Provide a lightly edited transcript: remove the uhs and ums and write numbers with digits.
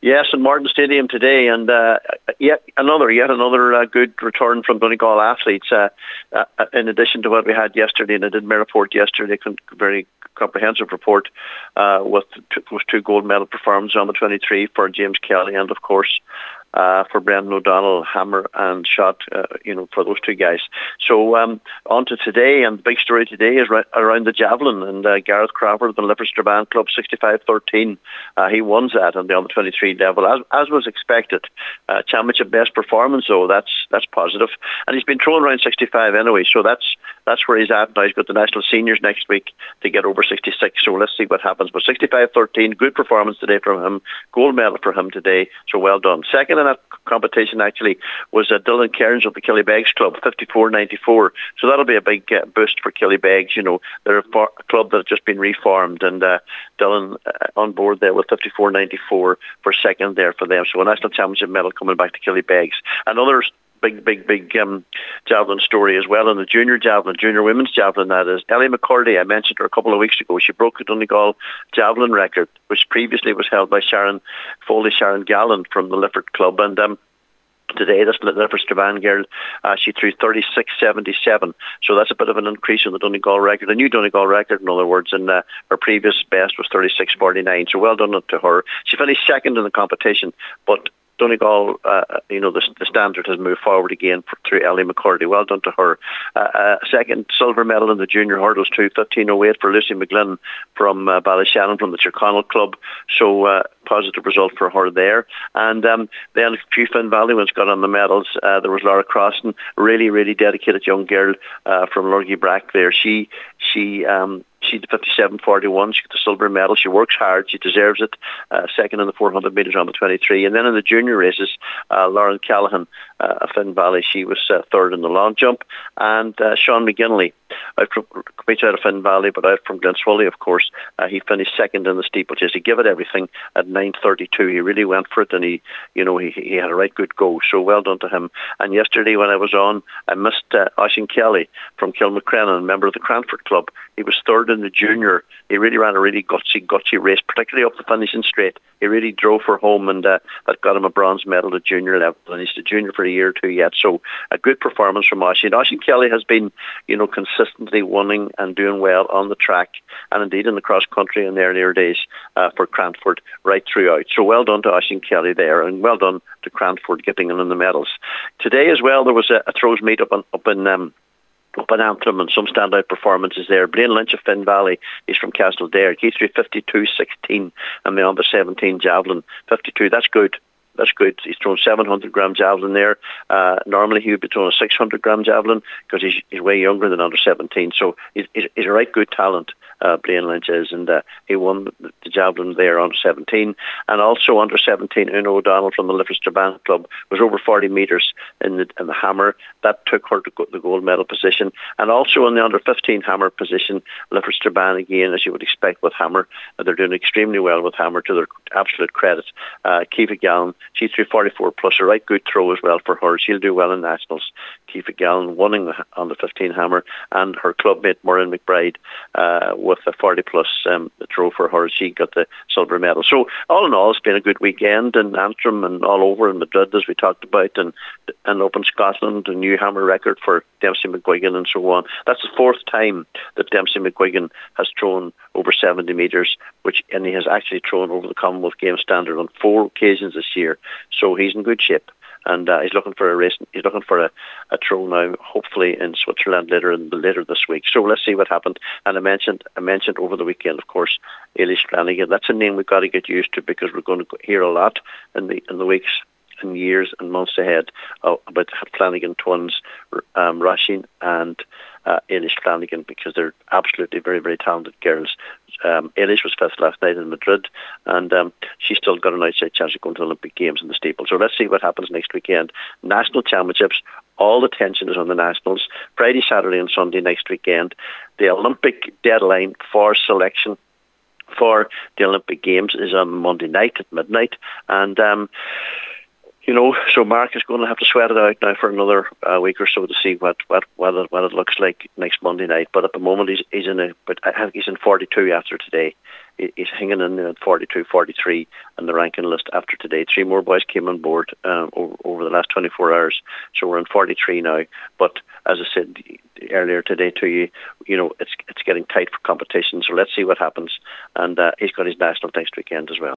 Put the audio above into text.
Yes, in Martin Stadium today, and yet another good return from Donegal athletes. In addition to what we had yesterday, and I did my report yesterday, very comprehensive report with two gold medal performances on the 23 for James Kelly, and of course for Brendan O'Donnell, hammer and shot, for those two guys. So on to today, and the big story today is around the javelin, and Gareth Crawford of the Lifford Strabane Club, 65-13. He won that on the under 23 level, as was expected. Championship best performance, though, that's positive. And he's been throwing around 65 anyway, so that's where he's at now. He's got the national seniors next week to get over 66, so let's see what happens. But 65-13, good performance today from him, gold medal for him today, so well done. Second in that competition actually was Dylan Cairns of the Killybegs Club, 54-94. So that'll be a big boost for Killybegs. They're a club that has just been reformed, and Dylan on board there with 54-94 for second there for them. So a national championship medal coming back to Killybegs. Another big javelin story as well in the junior women's javelin, that is Ellie McCurdy. I mentioned her a couple of weeks ago. She broke the Donegal javelin record, which previously was held by Sharon Gallen from the Lifford Club, and today, this Lifford Strabane girl, she threw 36.77, so that's a bit of an increase in the Donegal record, a new Donegal record in other words, and her previous best was 36.49, so well done to her. She finished second in the competition, but Donegal, the standard has moved forward again through Ellie McCurdy. Well done to her. Second silver medal in the junior hurdles too, 15.08 for Lucy McGlynn from Ballyshannon from the Tyrconnell Club. So positive result for her there. And then a few Finn Valley ones got on the medals. There was Laura Croston, really dedicated young girl from Lurgy Brack there. She did 57.41. She got the silver medal. She works hard. She deserves it. Second in the 400 metres on the 23. And then in the junior races, Lauren Callahan of Finn Valley, she was third in the long jump. And Sean McGinley, competes out of Finn Valley, but out from Glenswilly, of course. He finished second in the steeplechase. He gave it everything at 9.32. He really went for it, and he had a right good go. So well done to him. And yesterday when I was on, I missed Oisin Kelly from Kilmacrennan, member of the Cranford Club. He was third in the junior. He really ran a really gutsy race, particularly up the finishing straight. He really drove for home, and that got him a bronze medal at junior level. And he's the junior for a year or two yet. So a good performance from Oisin. Oisin Kelly has been, consistently winning and doing well on the track, and indeed in the cross country in the earlier days for Cranford right throughout. So well done to Oisin Kelly there, and well done to Cranford getting in the medals. Today as well, there was a throws meet up in Antrim, and some standout performances there. Blaine Lynch of Finn Valley, he's from Castledare. He threw 52.16 and the under 17 javelin. 52, that's good. That's good. He's thrown 700-gram javelin there. Normally he would be throwing a 600-gram javelin because he's way younger than under 17. So he's a right good talent, Blaine Lynch is, and he won the javelin there under 17. And also under 17, Una O'Donnell from the Lifford Strabane Club was over 40 metres in the hammer. That took her to the gold medal position. And also in the under 15 hammer position, Lifford Strabane again, as you would expect with hammer. They're doing extremely well with hammer, to their absolute credit. Kiva Gallen, she threw 44 plus, a right good throw as well for her. She'll do well in nationals. Kiva Gallen winning on the 15 hammer, and her clubmate Maureen McBride with a 40 plus throw for her. She got the silver medal. So all in all, it's been a good weekend in Antrim and all over in Madrid, as we talked about, and up in Scotland, a new hammer record for Dempsey McGuigan and so on. That's the fourth time that Dempsey McGuigan has thrown over 70 metres, and he has actually thrown over the Commonwealth Games standard on 4 occasions this year. So he's in good shape, and he's looking for a race. He's looking for a throw now, hopefully in Switzerland later this week. So let's see what happened. And I mentioned over the weekend, of course, Eilish Flanagan. That's a name we've got to get used to, because we're going to hear a lot in the weeks and years and months ahead about Flanagan twins, Roisin and Eilish Flanagan, because they're absolutely very, very talented girls. Eilish was fifth last night in Madrid, and she's still got an outside chance of going to the Olympic Games in the steeple. So let's see what happens next weekend. National championships, all the tension is on the nationals. Friday, Saturday and Sunday next weekend. The Olympic deadline for selection for the Olympic Games is on Monday night at midnight, and So Mark is going to have to sweat it out now for another week or so to see what it looks like next Monday night. But at the moment, he's in 42 after today. He's hanging in there at 42, 43 on the ranking list after today. 3 more boys came on board over the last 24 hours, so we're in 43 now. But as I said earlier today to you, it's getting tight for competition. So let's see what happens. And he's got his national next weekend as well.